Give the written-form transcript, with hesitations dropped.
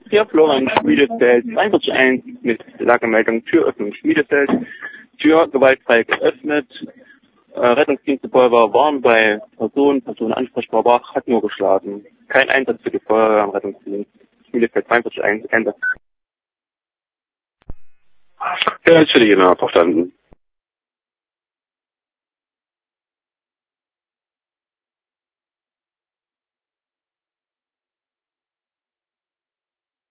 Hier Florian Schmiedefeld, 41 mit Lagemeldung Türöffnung Schmiedefeld. Tür gewaltfrei geöffnet. Rettungsdienste Feuerwehr waren bei Person ansprechbar war, hat nur geschlafen. Kein Einsatz für die Feuerwehr am Rettungsdienst. Schmiedefeld 42 Ende. Ja, jetzt hätte ich genau verstanden.